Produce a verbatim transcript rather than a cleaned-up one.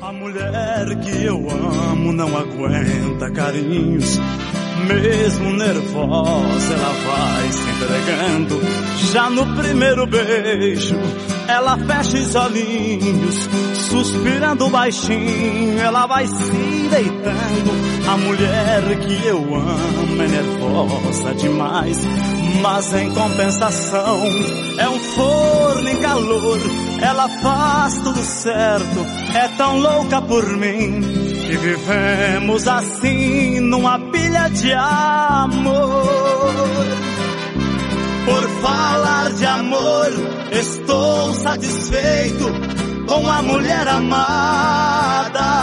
A mulher que eu amo não aguenta carinhos. Mesmo nervosa, ela vai se entregando. Já no primeiro beijo, ela fecha os olhinhos. Suspirando baixinho, ela vai se deitando. A mulher que eu amo é nervosa demais, mas em compensação é um forno em calor. Ela faz tudo certo, é tão louca por mim, que vivemos assim numa pilha de amor. Por falar de amor, estou satisfeito com a mulher amada.